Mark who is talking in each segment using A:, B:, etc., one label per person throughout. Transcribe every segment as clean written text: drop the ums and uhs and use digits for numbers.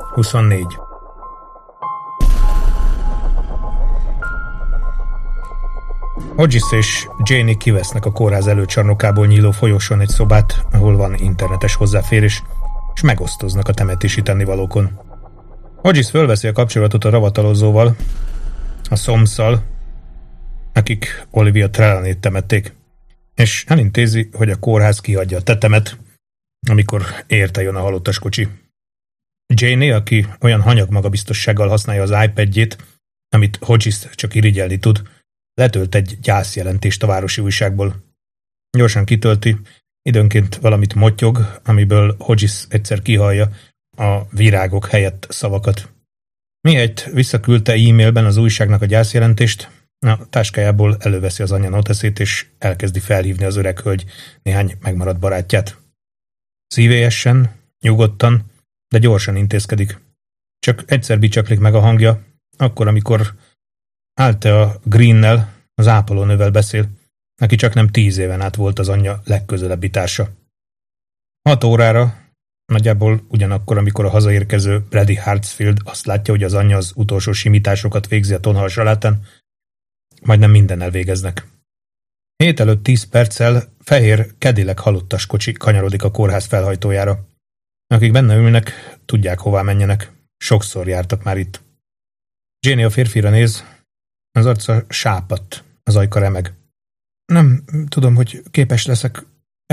A: 24. Hodges és Janie kivesznek a kórház előcsarnokából nyíló folyosón egy szobát, ahol van internetes hozzáférés, és megosztoznak a temetési tennivalókon. Hodges fölveszi a kapcsolatot a ravatalozóval, a Somsszal, akik Olivia Trelawney-t temették, és elintézi, hogy a kórház kihagyja a tetemet, amikor érte jön a halottas kocsi. Janie, aki olyan hanyag magabiztossággal használja az iPadjét, amit Hodges csak irigyelni tud, letölt egy gyászjelentést a városi újságból. Gyorsan kitölti, időnként valamit mottyog, amiből Hodges egyszer kihallja a virágok helyett szavakat. Mihelyt visszaküldte e-mailben az újságnak a gyászjelentést, a táskájából előveszi az anyja noteszét, és elkezdi felhívni az öreg hölgy néhány megmaradt barátját. Szívélyesen, nyugodtan, de gyorsan intézkedik. Csak egyszer bicsaklik meg a hangja, akkor, amikor Althea Greennel, az ápolónővel beszél, aki csak nem 10 éven át volt az anyja legközelebbi társa. 6 órára, nagyjából ugyanakkor, amikor a hazaérkező Brady Hartsfield azt látja, hogy az anyja az utolsó simításokat végzi a tonhal salátán, majdnem mindennel végeznek. 7 előtt 10 perccel fehér Cadillac halottas kocsi kanyarodik a kórház felhajtójára. Akik benne ülnek, tudják, hová menjenek. Sokszor jártak már itt. Janie a férfira néz, az arca sápadt, az ajka remeg. Nem tudom, hogy képes leszek,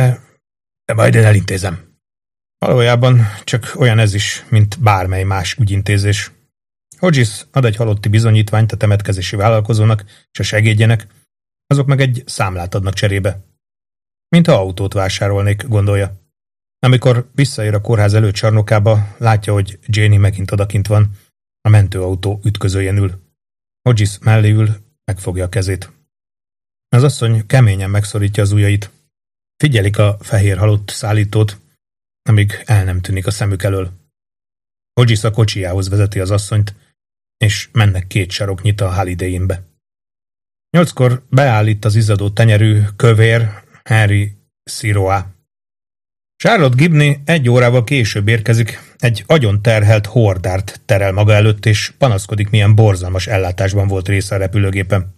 A: de majd én elintézem. Valójában csak olyan ez is, mint bármely más ügyintézés. Hodges ad egy halotti bizonyítványt a temetkezési vállalkozónak és a segédjének, azok meg egy számlát adnak cserébe. Mintha autót vásárolnék, gondolja. Amikor visszaér a kórház előcsarnokába, látja, hogy Janie megint odakint van, a mentőautó ütközőjén ül. Hodges mellé ül, megfogja a kezét. Az asszony keményen megszorítja az ujjait. Figyelik a fehér halott szállítót, amíg el nem tűnik a szemük elől. Hodges a kocsijához vezeti az asszonyt, és mennek 2 saroknyit a Holiday Innbe. 8-kor beállít az izzadó tenyerű, kövér Henry Sirois. Charlotte Gibney 1 órával később érkezik, egy agyonterhelt hordárt terel maga előtt, és panaszkodik, milyen borzalmas ellátásban volt része a repülőgépen.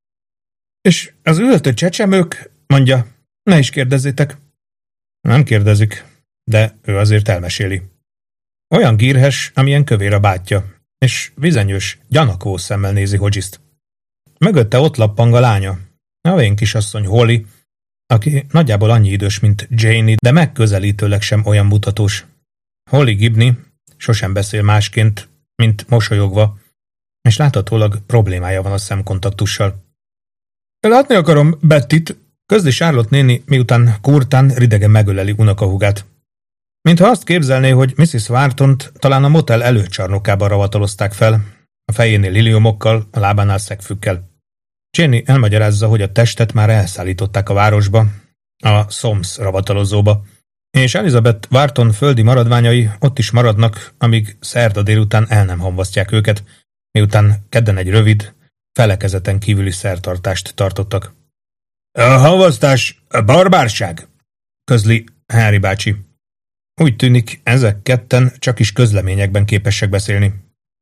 A: És az üvöltő csecsemők, mondja, ne is kérdezzétek. Nem kérdezik, de ő azért elmeséli. Olyan gírhes, amilyen kövér a bátyja, és vizenyős, gyanakvó szemmel nézi Hodgest. Mögötte ott lappang a lánya, a vén kisasszony Holly, aki nagyjából annyi idős, mint Janie, de megközelítőleg sem olyan mutatós. Holly Gibney sosem beszél másként, mint mosolyogva, és láthatólag problémája van a szemkontaktussal. Látni akarom Bettit, közli Charlotte néni, miután kurtán ridegen megöleli unokahúgát. Mintha azt képzelné, hogy Mrs. Whartont talán a motel előcsarnokában ravatalozták fel, a fejénél liliumokkal, a lábánál szegfükkel. Janie elmagyarázza, hogy a testet már elszállították a városba, a Soms ravatalozóba, és Elizabeth Wharton földi maradványai ott is maradnak, amíg szerda délután el nem hamvasztják őket, miután kedden egy rövid, felekezeten kívüli szertartást tartottak. A hamvasztás a barbárság, közli Henry bácsi. Úgy tűnik, ezek ketten csak is közleményekben képesek beszélni.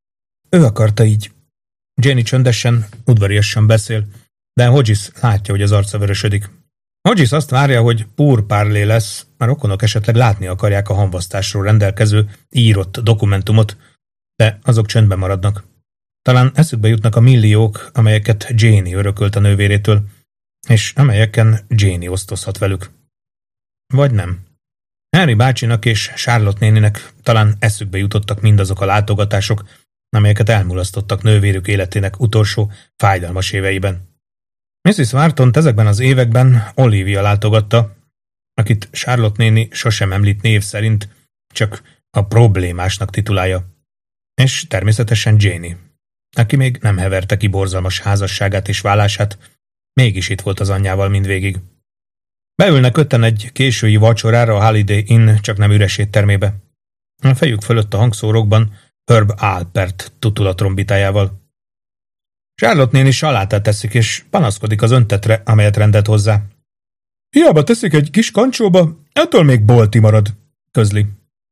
A: Ő akarta így. Janie csöndesen, udvariasan beszél, de Hodges látja, hogy az arca vörösödik. Hodges azt várja, hogy pourparlé lesz, a rokonok esetleg látni akarják a hamvasztásról rendelkező, írott dokumentumot, de azok csöndben maradnak. Talán eszükbe jutnak a milliók, amelyeket Janie örökölt a nővérétől, és amelyeken Janie osztozhat velük. Vagy nem. Henry bácsinak és Charlotte néninek talán eszükbe jutottak mindazok a látogatások, amelyeket elmulasztottak nővérük életének utolsó, fájdalmas éveiben. Mrs. Whartont ezekben az években Olivia látogatta, akit Charlotte néni sosem említ név szerint, csak a problémásnak titulálja. És természetesen Janie, aki még nem heverte ki borzalmas házasságát és válását, mégis itt volt az anyjával mindvégig. Beülnek 5-en egy késői vacsorára a Holiday Inn csak nem üres éttermébe. A fejük fölött a hangszórokban Herb Alpert tutul a trombitájával. Charlotte néni salátát teszik, és panaszkodik az öntetre, amelyet rendelt hozzá. Hiába teszik egy kis kancsóba, ettől még bolti marad, közli.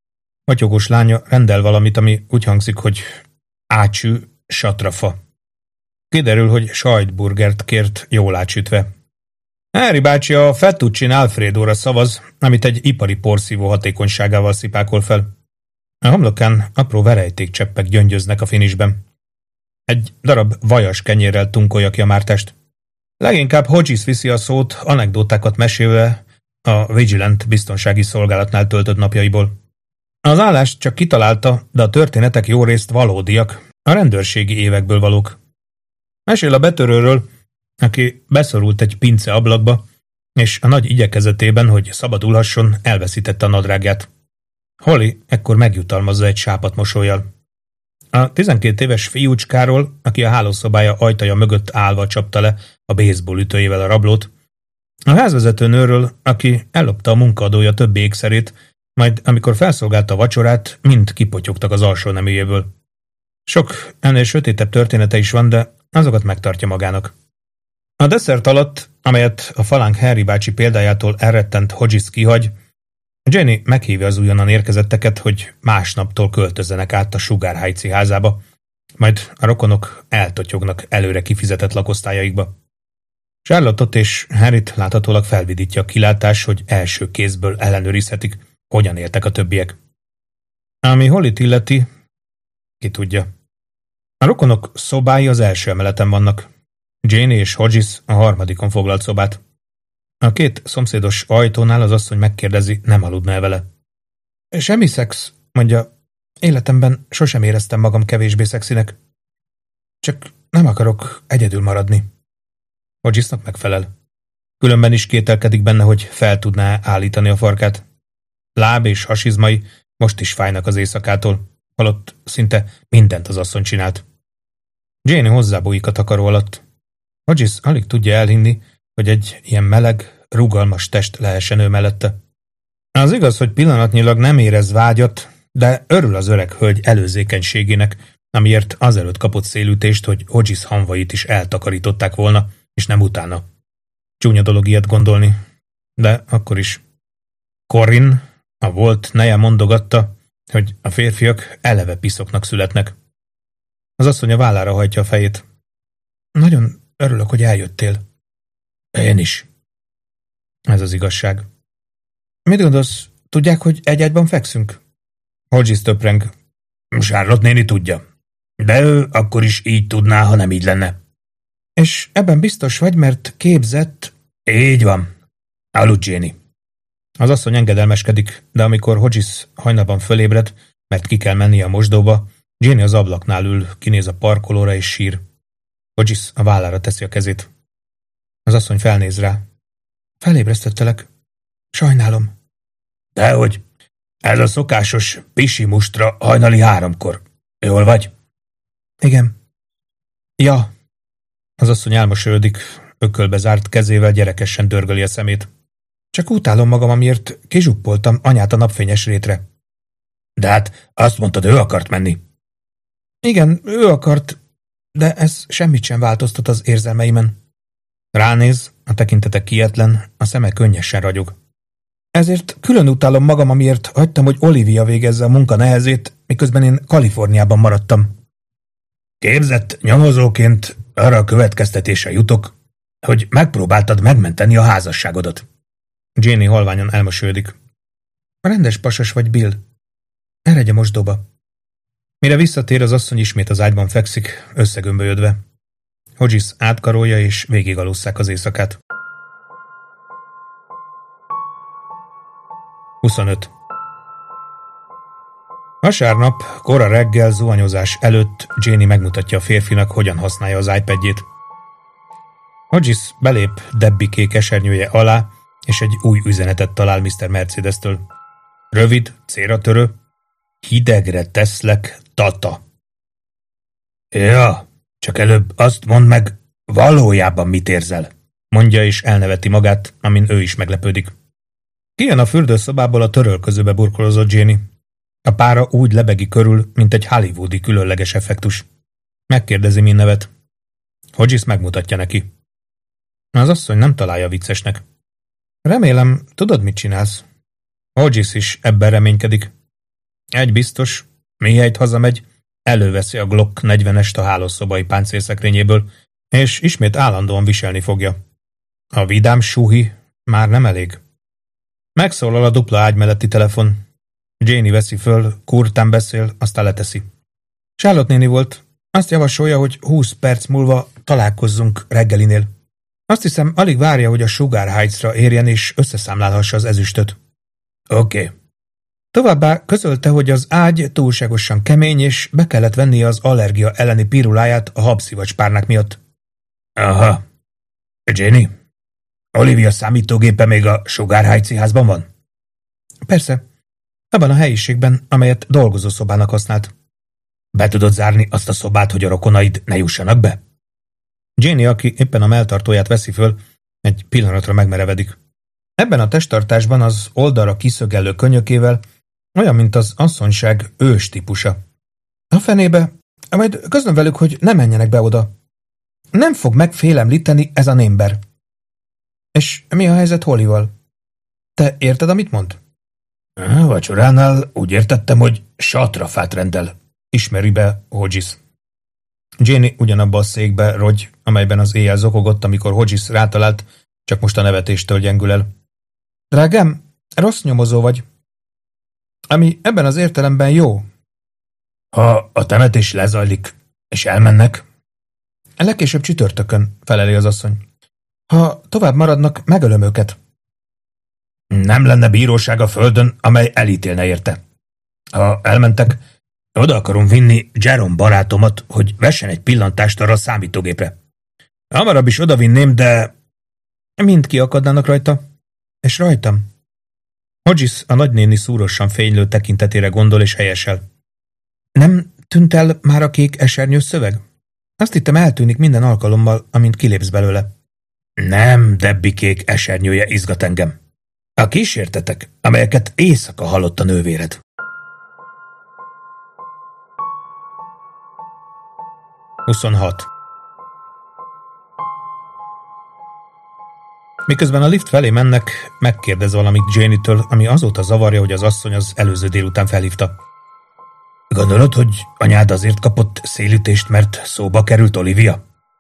A: Matyogós lánya rendel valamit, ami úgy hangzik, hogy ácsű satrafa. Kiderül, hogy sajtburgert kért jól átsütve. Harry bácsi a fettuccine Alfredóra szavaz, amit egy ipari porszívó hatékonyságával szipákol fel. A homlokán apró verejtékcseppek gyöngyöznek a finisben. Egy darab vajas kenyérrel tunkolja ki a mártást. Leginkább Hodges viszi a szót, anekdótákat mesélve a Vigilant biztonsági szolgálatnál töltött napjaiból. Az állást csak kitalálta, de a történetek jó részt valódiak, a rendőrségi évekből valók. Mesél a betörőről, aki beszorult egy pince ablakba, és a nagy igyekezetében, hogy szabadulhasson, elveszítette a nadrágját. Holly ekkor megjutalmazza egy sápadt mosollyal. A 12 éves fiúcskáról, aki a hálószobája ajtaja mögött állva csapta le a baseball ütőjével a rablót, a házvezető nőről, aki ellopta a munkaadója többi ékszerét, majd amikor felszolgálta a vacsorát, mind kipotyogtak az alsó neműjéből. Sok ennél sötétebb története is van, de azokat megtartja magának. A desszert alatt, amelyet a falánk Harry bácsi példájától elrettent Hodges kihagy, Jenny meghívja az újonnan érkezetteket, hogy másnaptól költözzenek át a Sugar Heights-i házába, majd a rokonok eltotyognak előre kifizetett lakosztályaikba. Charlotte-ot és Harryt láthatólag felvidítja a kilátás, hogy első kézből ellenőrizhetik, hogyan éltek a többiek. Ami Hollyt illeti, ki tudja. A rokonok szobái az első emeleten vannak. Jane és Hodges a harmadikon foglalt szobát. A két szomszédos ajtónál az asszony megkérdezi, nem aludna-e vele. Semmi szex, mondja, életemben sosem éreztem magam kevésbé szexinek. Csak nem akarok egyedül maradni. Hodgesnak megfelel. Különben is kételkedik benne, hogy fel tudná állítani a farkát. Láb és hasizmai most is fájnak az éjszakától, holott szinte mindent az asszony csinált. Jane hozzábújik a takaró alatt. Hodges alig tudja elhinni, hogy egy ilyen meleg, rugalmas test lehessen ő mellette. Az igaz, hogy pillanatnyilag nem érez vágyat, de örül az öreg hölgy előzékenységének, amiért azelőtt kapott szélütést, hogy Hodges hamvait is eltakarították volna, és nem utána. Csúnya dolog ilyet gondolni, de akkor is. Corinne, a volt neje mondogatta, hogy a férfiak eleve piszoknak születnek. Az asszony a vállára hajtja a fejét. Nagyon örülök, hogy eljöttél. Én is. Ez az igazság. Mit gondolsz, tudják, hogy egy-egyben fekszünk? Hodges töpreng. Charlotte néni tudja. De ő akkor is így tudná, ha nem így lenne. És ebben biztos vagy, mert képzett... Így van. Aludj, Jenny. Az asszony engedelmeskedik, de amikor Hodges hajnalban fölébred, mert ki kell mennie a mosdóba, Jenny az ablaknál ül, kinéz a parkolóra és sír. Hodges a vállára teszi a kezét. Az asszony felnéz rá. Felébresztettelek. Sajnálom. Dehogy. Ez a szokásos pisi mustra hajnali 3-kor. Jól vagy? Igen. Ja. Az asszony elmosolyodik, ökölbe zárt kezével gyerekesen dörgöli a szemét. Csak utálom magam, amiért kizsuppoltam anyát a napfényes rétre. De hát azt mondtad, ő akart menni. Igen, ő akart, de ez semmit sem változtat az érzelmeimen. Ránéz, a tekintete kietlen, a szeme könnyesen ragyog. Ezért külön utálom magam, amiért hagytam, hogy Olivia végezze a munka nehezét, miközben én Kaliforniában maradtam. Képzett nyomozóként arra a következtetésre jutok, hogy megpróbáltad megmenteni a házasságodat. Jenny halványan elmosolyodik. Rendes pasas vagy, Bill. Eredj a mosdóba. Mire visszatér, az asszony ismét az ágyban fekszik, összegömbölyödve. Hodges átkarolja, és végigalusszák az éjszakát. 25. Vasárnap, kora reggel zuhanyozás előtt Jenny megmutatja a férfinak, hogyan használja az iPadjét. Hodges belép Debbie kék esernyője alá, és egy új üzenetet talál Mr. Mercedes-től. Rövid, célra törő. Hidegre teszlek, Tata. Ja, csak előbb azt mondd meg, valójában mit érzel, mondja, és elneveti magát, amin ő is meglepődik. Kijön a fürdőszobából a törölközőbe burkolozott Jenny. A pára úgy lebegi körül, mint egy hollywoodi különleges effektus. Megkérdezi, min nevet. Hodges megmutatja neki. Az asszony nem találja viccesnek. Remélem, tudod, mit csinálsz? Hodges is ebben reménykedik. Egy biztos, mihelyt hazamegy, előveszi a Glock 40-est a hálószobai páncélszekrényéből, és ismét állandóan viselni fogja. A vidám suhi már nem elég. Megszólal a dupla ágy melletti telefon. Janie veszi föl, kurtán beszél, aztán leteszi. Charlotte néni volt, azt javasolja, hogy 20 perc múlva találkozzunk reggelinél. Azt hiszem, alig várja, hogy a Sugar Heights-ra érjen és összeszámlálhassa az ezüstöt. Oké. Továbbá közölte, hogy az ágy túlságosan kemény, és be kellett vennie az allergia elleni piruláját a habszivacs-párnák miatt. Aha. Jenny, Olivia számítógépe még a Sugar Heights-i házban van? Persze. Abban a helyiségben, amelyet dolgozószobának használt. Be tudod zárni azt a szobát, hogy a rokonaid ne jussanak be? Jenny, aki éppen a melltartóját veszi föl, egy pillanatra megmerevedik. Ebben a testtartásban az oldalra kiszögellő könyökével olyan, mint az asszonyság ős típusa. A fenébe, majd közlöm velük, hogy ne menjenek be oda. Nem fog megfélemlíteni ez a némber. És mi a helyzet Hollyval? Te érted, amit mond? A vacsoránál úgy értettem, hogy satrafát rendel, ismeri be Hodges. Jenny ugyanabba a székbe rogy, amelyben az éjjel zokogott, amikor Hodges rátalált, csak most a nevetéstől gyengül el. Drágám, rossz nyomozó vagy. Ami ebben az értelemben jó. Ha a temetés lezajlik, és elmennek? Legkésőbb csütörtökön, feleli az asszony. Ha tovább maradnak, megölöm őket. Nem lenne bíróság a földön, amely elítélne érte. Ha elmentek, oda akarom vinni Jerome barátomat, hogy vessen egy pillantást arra a számítógépre. Hamarabb is odavinném, de mind kiakadnának rajta. És rajtam. Hodges a nagynéni szúrosan fénylő tekintetére gondol és helyesel. Nem tűnt el már a kék esernyős szöveg? Azt hittem, eltűnik minden alkalommal, amint kilépsz belőle. Nem, Debbie kék esernyője izgat engem. A kísértetek, amelyeket éjszaka hallott a nővéred. Huszonhat. Miközben a lift felé mennek, megkérdez valamit Janie-től, ami azóta zavarja, hogy az asszony az előző délután felhívta. Gondolod, hogy anyád azért kapott szélütést, mert szóba került Olivia?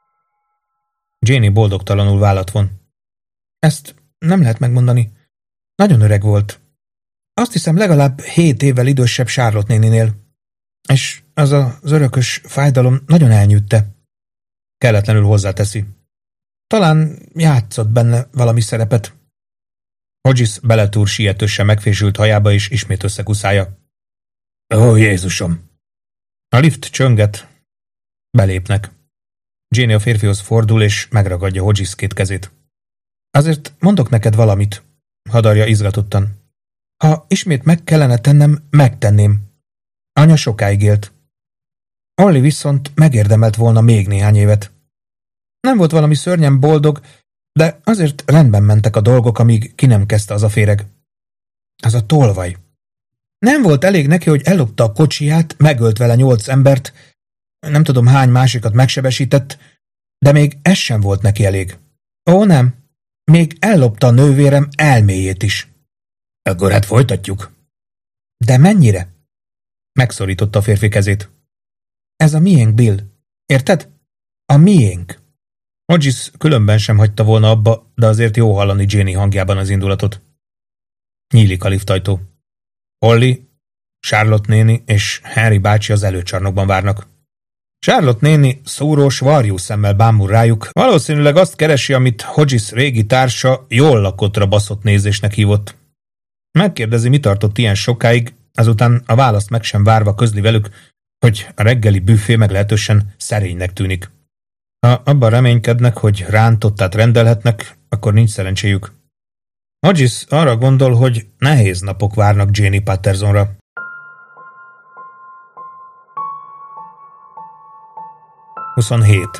A: Janie boldogtalanul vállat von. Ezt nem lehet megmondani. Nagyon öreg volt. Azt hiszem legalább 7 évvel idősebb Charlotte néninél. És az örökös fájdalom nagyon elnyűtte. Kelletlenül hozzáteszi. Talán játszott benne valami szerepet. Hodges beletúr sietősen megfésült hajába, és ismét összekuszálja. Ó, Jézusom! A lift csönget. Belépnek. Janie a férfihoz fordul, és megragadja Hodges két kezét. Azért mondok neked valamit, hadarja izgatottan. Ha ismét meg kellene tennem, megtenném. Anya sokáig élt. Olli viszont megérdemelt volna még néhány évet. Nem volt valami szörnyen boldog, de azért rendben mentek a dolgok, amíg ki nem kezdte az a féreg. Az a tolvaj. Nem volt elég neki, hogy ellopta a kocsiját, megölt vele 8 embert, nem tudom hány másikat megsebesített, de még ez sem volt neki elég. Ó, nem. Még ellopta a nővérem elméjét is. Akkor hát folytatjuk. De mennyire? Megszorította a férfi kezét. Ez a miénk, Bill. Érted? A miénk. Hodges különben sem hagyta volna abba, de azért jó hallani Janie hangjában az indulatot. Nyílik a liftajtó. Holly, Charlotte néni és Henry bácsi az előcsarnokban várnak. Charlotte néni szúrós, varjú szemmel bámul rájuk, valószínűleg azt keresi, amit Hodges régi társa jól lakottra baszott nézésnek hívott. Megkérdezi, mi tartott ilyen sokáig, azután a választ meg sem várva közli velük, hogy a reggeli büfé meglehetősen szerénynek tűnik. Ha abban reménykednek, hogy rántottát rendelhetnek, akkor nincs szerencséjük. Hodges arra gondol, hogy nehéz napok várnak Janie Pattersonra. Huszonhét.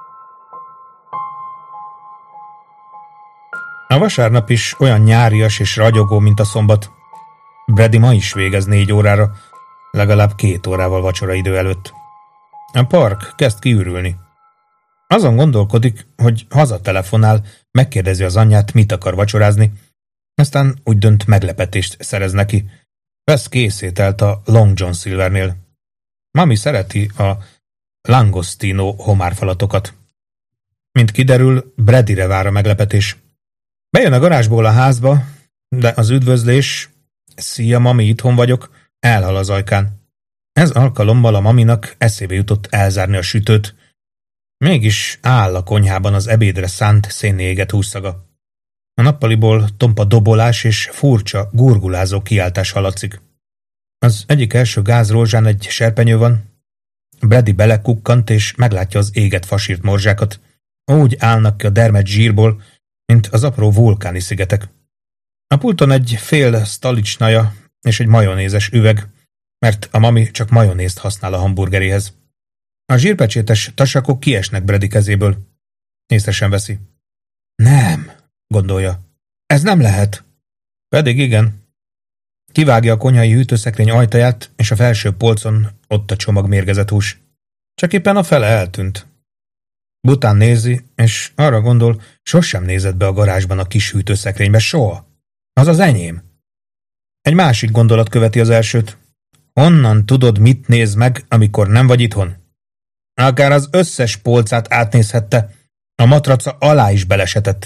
A: A vasárnap is olyan nyárias és ragyogó, mint a szombat. Brady ma is végez 4 órára, legalább 2 órával vacsora idő előtt. A park kezd kiürülni. Azon gondolkodik, hogy hazatelefonál, megkérdezi az anyját, mit akar vacsorázni, aztán úgy dönt, meglepetést szerez neki. Vesz készételt a Long John Silvernél. Mami szereti a langostino homárfalatokat. Mint kiderül, Bradyre vár a meglepetés. Bejön a garázsból a házba, de az üdvözlés, szia mami, itthon vagyok, elhal az ajkán. Ez alkalommal a maminak eszébe jutott elzárni a sütőt. Mégis áll a konyhában az ebédre szánt szénné égett hússzaga. A nappaliból tompa dobolás és furcsa, gurgulázó kiáltás hallatszik. Az egyik első gázrózsán egy serpenyő van. Brady belekukkant és meglátja az égett fasírt morzsákat. Úgy állnak ki a dermedt zsírból, mint az apró vulkáni szigetek. A pulton egy fél stalicsnaja és egy majonézes üveg, mert a mami csak majonézt használ a hamburgeréhez. A zsírpecsétes tasakok kiesnek Brady kezéből. Észre sem veszi. Nem, gondolja. Ez nem lehet. Pedig igen. Kivágja a konyhai hűtőszekrény ajtaját, és a felső polcon ott a csomag mérgezett hús. Csak éppen a fele eltűnt. Bután nézi, és arra gondol, sosem nézett be a garázsban a kis hűtőszekrénybe, soha. Az az enyém. Egy másik gondolat követi az elsőt. Honnan tudod, mit néz meg, amikor nem vagy itthon? Akár az összes polcát átnézhette, a matraca alá is belesetett.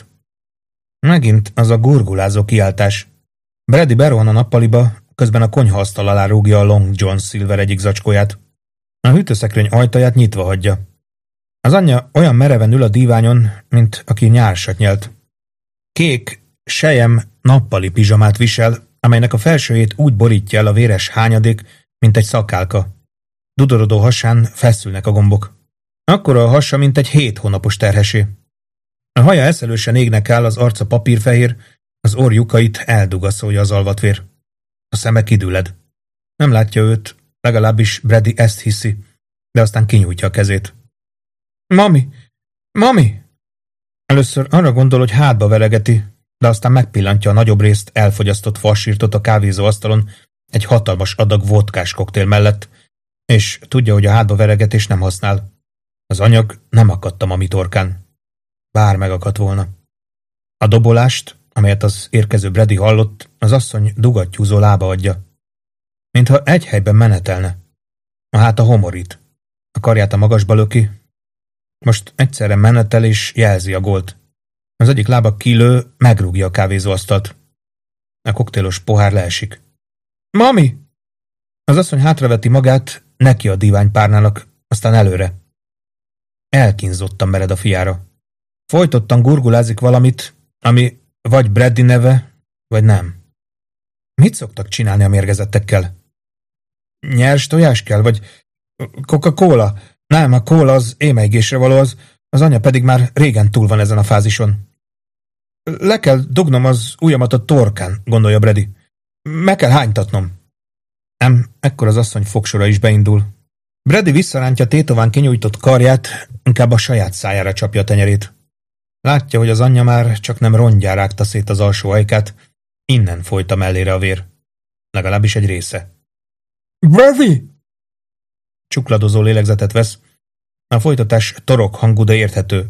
A: Megint az a gurgulázó kiáltás. Brady berohan a nappaliba, közben a konyhaasztal alá rúgja a Long John Silver egyik zacskóját. A hűtőszekrény ajtaját nyitva hagyja. Az anyja olyan mereven ül a díványon, mint aki nyársat nyelt. Kék, sejem nappali pizsamát visel, amelynek a felsőjét úgy borítja el a véres hányadék, mint egy szakálka. Dudorodó hasán feszülnek a gombok. Akkora a hasa, mint egy 7 hónapos terhesé. A haja eszelősen égnek áll, az arca papírfehér, az orrjukait eldugaszolja az alvatvér. A szeme kidüled. Nem látja őt, legalábbis Brady ezt hiszi, de aztán kinyújtja a kezét. Mami! Mami! Először arra gondol, hogy hátba veregeti, de aztán megpillantja a nagyobb részt elfogyasztott fassírtot a kávézóasztalon egy hatalmas adag vodkás koktél mellett, és tudja, hogy a hátba veregetés nem használ. Az anyag nem akadt a mami torkán. Bár megakadt volna. A dobolást, amelyet az érkező Brady hallott, az asszony dugattyúzó lába adja. Mintha egy helyben menetelne. A háta homorít. A karját a magasba löki. Most egyszerre menetel és jelzi a gólt. Az egyik lába kilő, megrúgja a kávézóasztalt. A koktélos pohár leesik. Mami! Az asszony hátraveti magát, neki a díványpárnának, aztán előre. Elkínzottan mered a fiára. Folytottan gurgulázik valamit, ami vagy Brady neve, vagy nem. Mit szoktak csinálni a mérgezettekkel? Nyers tojás kell, vagy Coca-Cola? Nem, a kóla az émeigésre való, az anya pedig már régen túl van ezen a fázison. Le kell dugnom az ujjamat a torkán, gondolja Brady. Meg kell hánytatnom. Ám ekkor az asszony fogsora is beindul. Brady visszarántja tétován kinyújtott karját, inkább a saját szájára csapja a tenyerét. Látja, hogy az anyja már csak nem rongyán rágta szét az alsó ajkát, innen folyt a mellére a vér. Legalábbis egy része. Brady! Csukladozó lélegzetet vesz. A folytatás torok hangú, de érthető.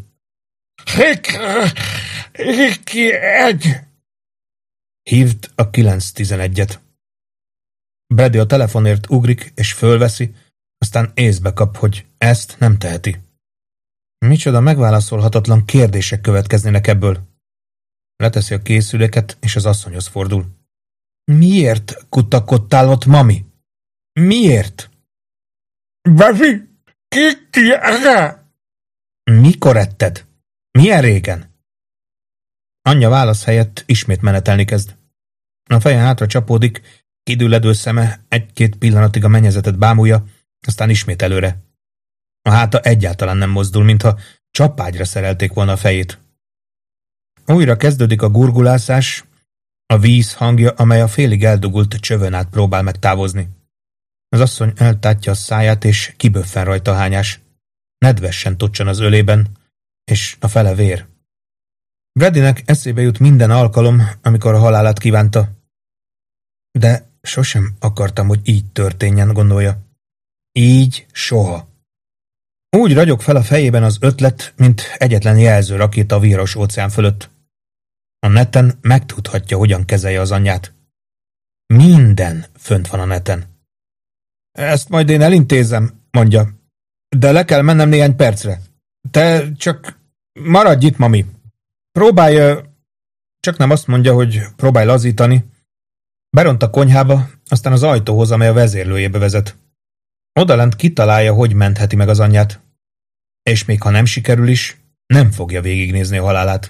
A: Hiki egy! Hívd a 911-et. Brady a telefonért ugrik és fölveszi, aztán észbe kap, hogy ezt nem teheti. Micsoda megválaszolhatatlan kérdések következnének ebből. Leteszi a készüléket, és az asszonyhoz fordul. Miért kutakodtál ott, mami? Miért? Babi, ki erre? Mikor etted? Milyen régen? Anyja válasz helyett ismét menetelni kezd. A feje hátra csapódik, kidülledő szeme egy-két pillanatig a mennyezetet bámulja, aztán ismét előre. A háta egyáltalán nem mozdul, mintha csapágyra szerelték volna a fejét. Újra kezdődik a gurgulászás, a víz hangja, amely a félig eldugult csövön át próbál megtávozni. Az asszony eltátja a száját, és kiböffen rajta a hányás. Nedvesen tocsan az ölében, és a fele vér. Bradynek eszébe jut minden alkalom, amikor a halálát kívánta. De sosem akartam, hogy így történjen, gondolja. Így soha. Úgy ragyog fel a fejében az ötlet, mint egyetlen jelző rakéta a víros óceán fölött. A neten megtudhatja, hogyan kezelje az anyját. Minden fönt van a neten. Ezt majd én elintézem, mondja. De le kell mennem néhány percre. Te csak maradj itt, mami. Próbálj, csak nem azt mondja, hogy próbálj lazítani. Beront a konyhába, aztán az ajtóhoz, amely a vezérlőjébe vezet. Odalent kitalálja, hogy mentheti meg az anyját. És még ha nem sikerül is, nem fogja végignézni a halálát.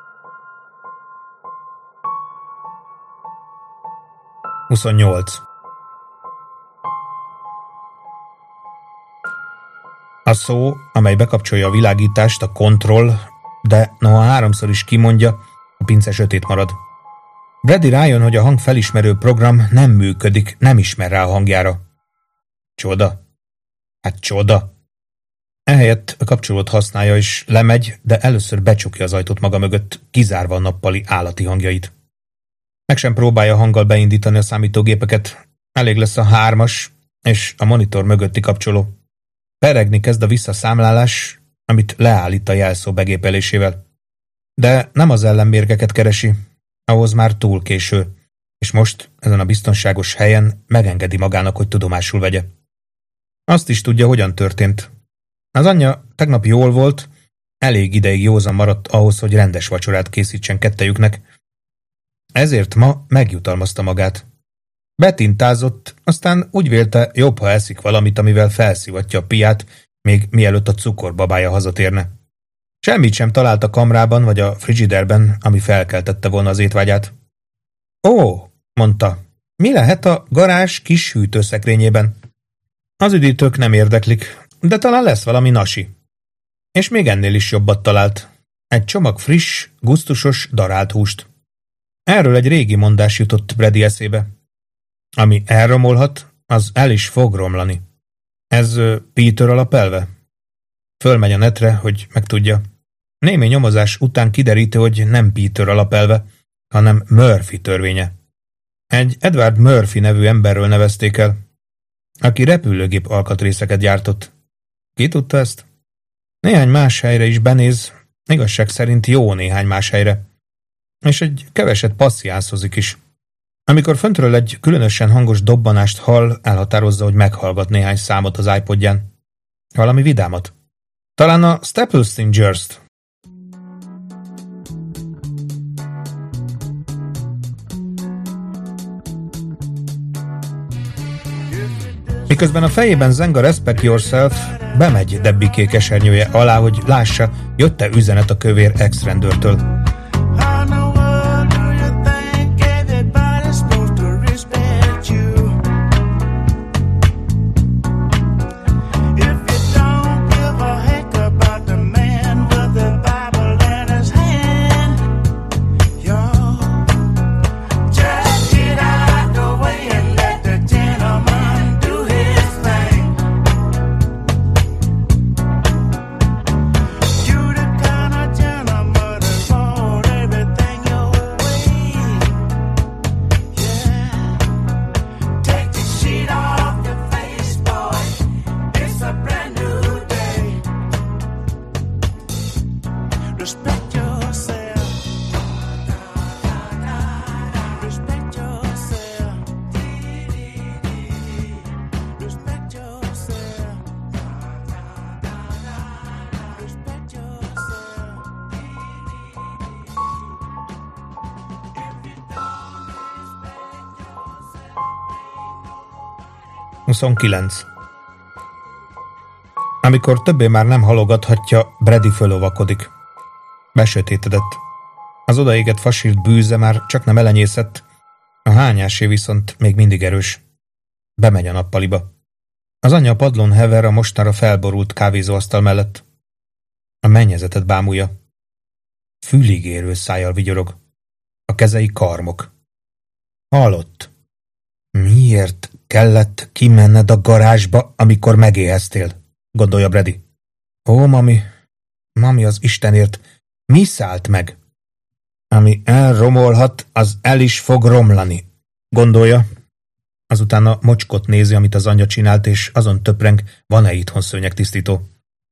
A: Huszonnyolc. A szó, amely bekapcsolja a világítást, a kontroll, de noha háromszor is kimondja, a pince sötét marad. Brady rájön, hogy a hangfelismerő program nem működik, nem ismer rá a hangjára. Csoda. Hát csoda. Ehelyett a kapcsolót használja és lemegy, de először becsukja az ajtót maga mögött, kizárva a nappali állati hangjait. Meg sem próbálja hanggal beindítani a számítógépeket, elég lesz a 3-as és a monitor mögötti kapcsoló. Peregni kezd a visszaszámlálás, amit leállít a jelszó begépelésével. De nem az ellenmérgeket keresi, ahhoz már túl késő, és most ezen a biztonságos helyen megengedi magának, hogy tudomásul vegye. Azt is tudja, hogyan történt. Az anyja tegnap jól volt, elég ideig józan maradt ahhoz, hogy rendes vacsorát készítsen kettejüknek. Ezért ma megjutalmazta magát. Betintázott, aztán úgy vélte, jobb, ha eszik valamit, amivel felszivatja a piát, még mielőtt a cukorbabája hazatérne. Semmit sem talált a kamrában vagy a frigiderben, ami felkeltette volna az étvágyát. Ó, mondta, mi lehet a garázs kis hűtőszekrényében? Az üdítők nem érdeklik, de talán lesz valami nasi. És még ennél is jobbat talált. Egy csomag friss, gusztusos, darált húst. Erről egy régi mondás jutott Brady eszébe. Ami elromolhat, az el is fog romlani. Ez Peter alapelve? Fölmegy a netre, hogy megtudja. Némi nyomozás után kiderítő, hogy nem Peter alapelve, hanem Murphy törvénye. Egy Edward Murphy nevű emberről nevezték el, aki repülőgép alkatrészeket gyártott. Ki tudta ezt? Néhány más helyre is benéz, igazság szerint jó néhány más helyre. És egy keveset passziánszozik is. Amikor föntről egy különösen hangos dobbanást hall, elhatározza, hogy meghallgat néhány számot az iPodján. Valami vidámat. Talán a Staple Singers-t. Miközben a fejében zeng a Respect Yourself, bemegy Debbiké esernyője alá, hogy lássa, jött-e üzenet a kövér ex-rendőrtől. Amikor többé már nem halogathatja, Brady fölóvakodik. Besötétedett. Az odaégett fasírt bűze már csak nem elenyészett, a hányásé viszont még mindig erős. Bemegy a nappaliba. Az anyja padlón hever a mostanra felborult kávézóasztal mellett. A mennyezetet bámulja. Fülig érő szájjal vigyorog. A kezei karmok. Halott. Miért kellett kimenned a garázsba, amikor megéheztél? Gondolja Brady. Ó, mami az Istenért, mi szállt meg? Ami elromolhat, az el is fog romlani, gondolja. Azután a mocskot nézi, amit az anyja csinált, és azon töpreng, van-e itthon szőnyegtisztító.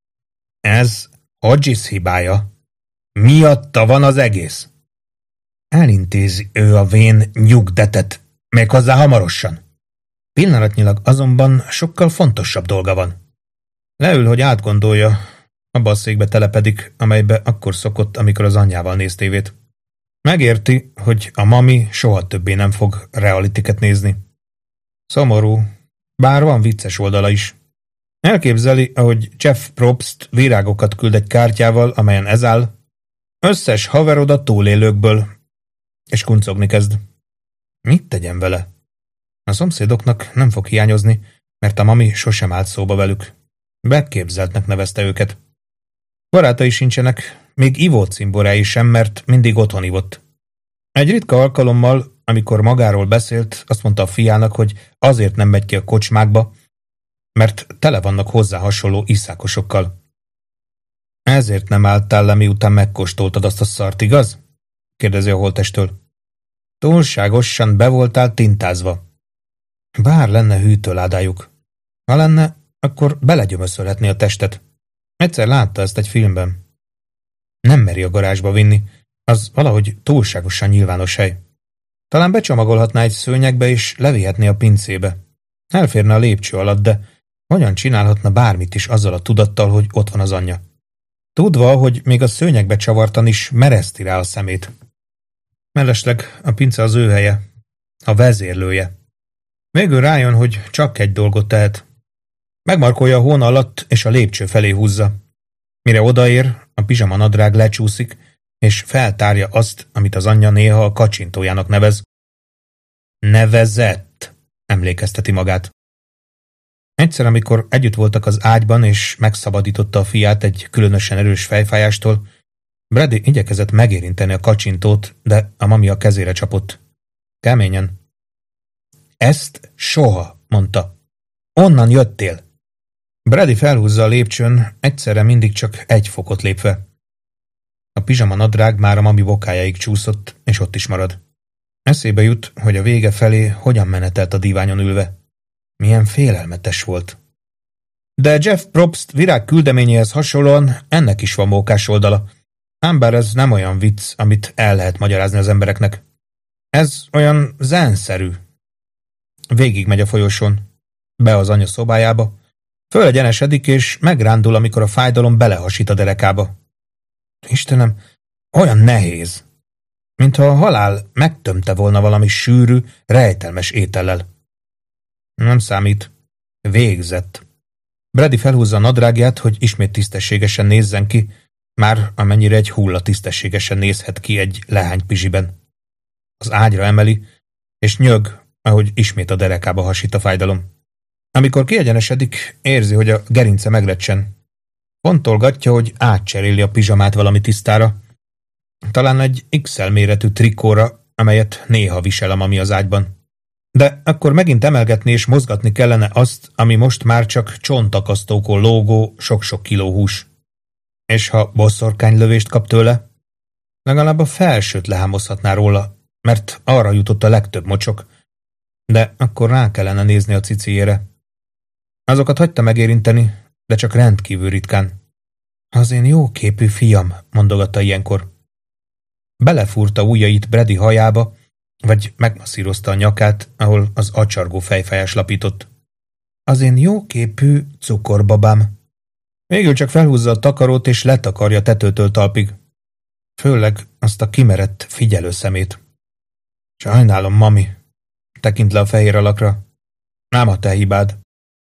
A: Ez Hodges hibája. Miatta van az egész. Elintézi ő a vén nyugdetet, Méghozzá hamarosan. Pillanatnyilag azonban sokkal fontosabb dolga van. Leül, hogy átgondolja, abba a székbe telepedik, amelybe akkor szokott, amikor az anyjával néz tévét. Megérti, hogy a mami soha többé nem fog realitiket nézni. Szomorú, bár van vicces oldala is. Elképzeli, ahogy Jeff Probst virágokat küld egy kártyával, amelyen ez áll: összes haverod a túlélőkből, és kuncogni kezd. Mit tegyen vele? A szomszédoknak nem fog hiányozni, mert a mami sosem állt szóba velük. Beképzeltnek nevezte őket. Barátai sincsenek, még ivócimborái sem, mert mindig otthon ivott. Egy ritka alkalommal, amikor magáról beszélt, azt mondta a fiának, hogy azért nem megy ki a kocsmákba, mert tele vannak hozzá hasonló iszákosokkal. Ezért nem álltál le, miután megkóstoltad azt a szart, igaz? Kérdezi a holttestől. Túlságosan be voltál tintázva. Bár lenne hűtőládájuk. Ha lenne, akkor belegyömöszölhetné a testet. Egyszer látta ezt egy filmben. Nem meri a garázsba vinni, az valahogy túlságosan nyilvános hely. Talán becsomagolhatná egy szőnyegbe és levihetné a pincébe. Elférne a lépcső alatt, de hogyan csinálhatna bármit is azzal a tudattal, hogy ott van az anyja? Tudva, hogy még a szőnyegbe csavartan is mereszti rá a szemét. Mellesleg a pince az ő helye, a vezérlője. Végül rájön, hogy csak egy dolgot tehet. Megmarkolja a hóna alatt, és a lépcső felé húzza. Mire odaér, a pizsamanadrág lecsúszik, és feltárja azt, amit az anyja néha a kacsintójának nevez. Nevezett, emlékezteti magát. Egyszer, amikor együtt voltak az ágyban, és megszabadította a fiát egy különösen erős fejfájástól, Brady igyekezett megérinteni a kacsintót, de a mami a kezére csapott. Keményen. Ezt soha, mondta. Onnan jöttél. Brady felhúzza a lépcsőn, egyszerre mindig csak egy fokot lépve. A pizsamanadrág már a mami bokájáig csúszott, és ott is marad. Eszébe jut, hogy a vége felé hogyan menetelt a díványon ülve. Milyen félelmetes volt. De Jeff Probst virág küldeményéhez hasonlóan ennek is van mókás oldala. Ám bár ez nem olyan vicc, amit el lehet magyarázni az embereknek. Ez olyan zenszerű. Végig megy a folyosón. Be az anya szobájába. Fölegyenesedik, és megrándul, amikor a fájdalom belehasít a derekába. Istenem, olyan nehéz. Mintha a halál megtömte volna valami sűrű, rejtelmes étellel. Nem számít. Végzett. Brady felhúzza a nadrágját, hogy ismét tisztességesen nézzen ki, már amennyire egy hulla tisztességesen nézhet ki egy lehány pizsiben. Az ágyra emeli, és nyög, ahogy ismét a derekába hasít a fájdalom. Amikor kiegyenesedik, érzi, hogy a gerince megrecsen. Fontolgatja, hogy átcseréli a pizsamát valami tisztára. Talán egy XL méretű trikóra, amelyet néha visel a mami az ágyban. De akkor megint emelgetni és mozgatni kellene azt, ami most már csak csontakasztókon lógó sok-sok kiló hús. És ha boszorkánylövést kap tőle, legalább a felsőt lehámozhatná róla, mert arra jutott a legtöbb mocsok, de akkor rá kellene nézni a cicijére. Azokat hagyta megérinteni, de csak rendkívül ritkán. Az én jóképű fiam, mondogatta ilyenkor. Belefúrta ujjait Brady hajába, vagy megmasszírozta a nyakát, ahol az acsargó fejfájás lapított. Az én jóképű cukorbabám. Végül csak felhúzza a takarót, és letakarja tetőtől talpig. Főleg azt a kimerett figyelő szemét. Sajnálom, mami. Tekint le a fehér alakra. Nem a te hibád.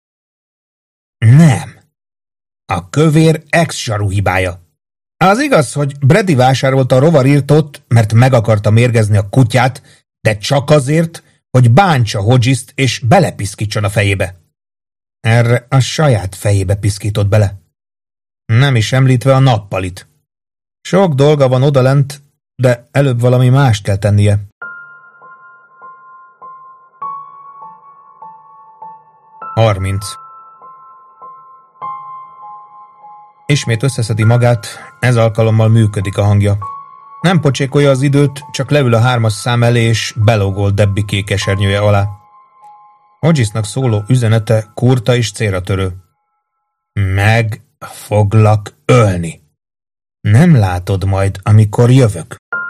A: Nem. A kövér ex-zsaru hibája. Az igaz, hogy Brady vásárolta a rovarírtót, mert meg akarta mérgezni a kutyát, de csak azért, hogy bántsa Hodgist és belepiszkítson a fejébe. Erre a saját fejébe piszkított bele. Nem is említve a nappalit. Sok dolga van odalent, de előbb valami mást kell tennie. Harminc. Ismét összeszedi magát, ez alkalommal működik a hangja. Nem pocsékolja az időt, csak leül a 3-as szám elé, és belógol Debbie kék esernyője alá. Hodgisnak szóló üzenete kurta és célra törő. Meg foglak ölni. Nem látod majd, amikor jövök.